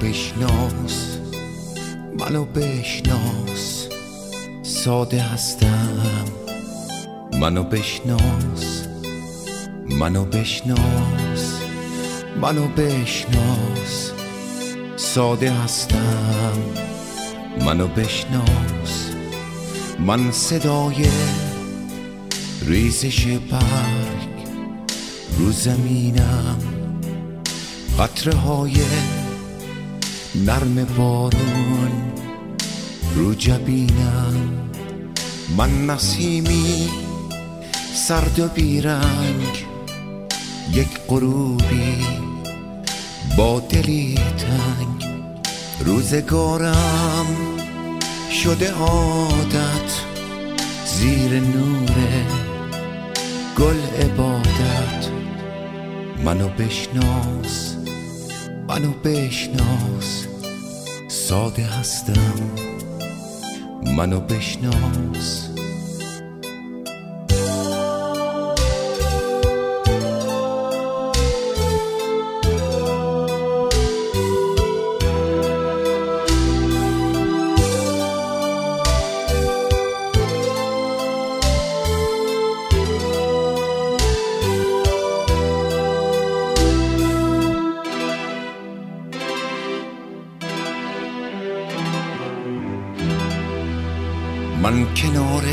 بشناس، منو بشناس، ساده هستم. منو بشناس، منو بشناس، منو بشناس، ساده هستم. منو بشناس، من صدای ریزش برگ رو زمینم، قطره های نرم بارون رو جبینم. من نسیمی سرد و بیرنگ، یک غروبی با دلی تنگ. روزگارم شده عادت، زیر نور گل عبادت. منو بشناس، منو بشناس، ساده هستم. منو بشناس. من کنار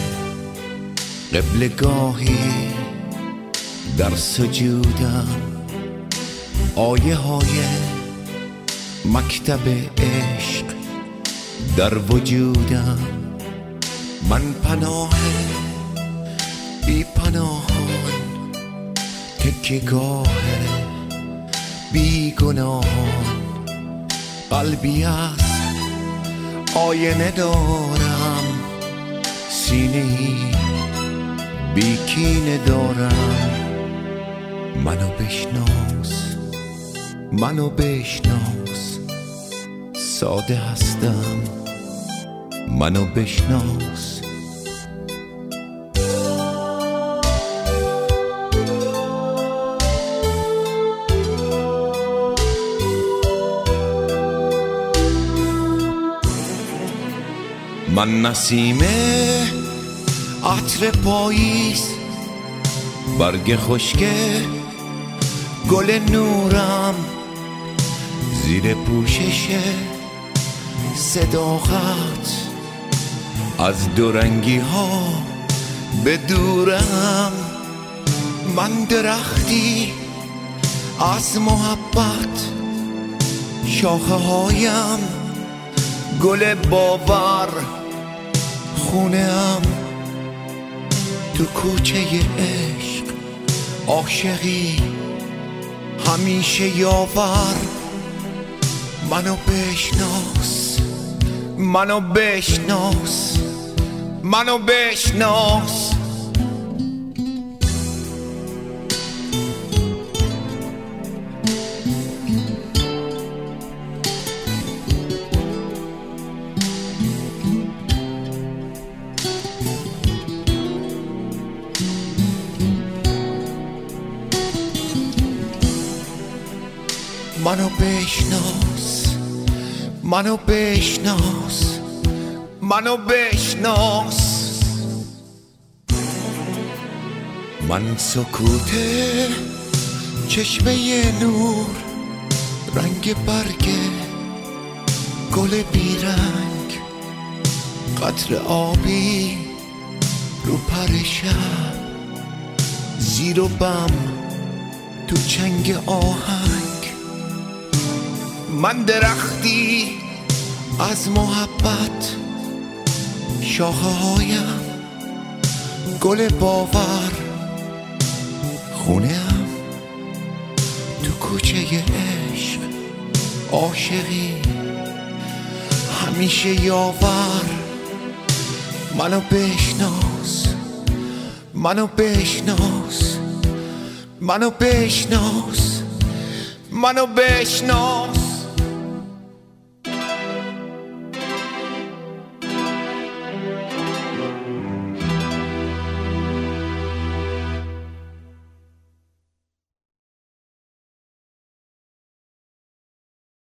قبلگاهی در سجودم، آیه های مکتب عشق در وجودم. من پناه بی پناهان، تکیهگاه بی گناهان. قلبی از آینه دارم، سینه‌ای بی کینه دارم. منو بشناس، منو بشناس، ساده هستم. منو بشناس. من نسیم عطر پاییز، برگ خشک گل نورم. زیر پوشش صداقت از دورنگی ها به دورم. من درختی از محبت، شاخه هایم گل باور. خونه‌ام تو کوچه عشق، عاشقی همیشه یاور. منو بشناس، منو بشناس، منو بشناس. منو بشناس، منو بشناس، منو بشناس. من سکوت چشمه نور، رنگ برگ گل بیرنگ. قطر آبی رو پر شب، زیر و بم تو چنگ آهنگ. من درختی از محبت، شاخه هایم گل باور. خونه‌ام تو کوچه عشق، عاشقی همیشه یاور. منو بشناس، منو بشناس، منو بشناس، منو بشناس.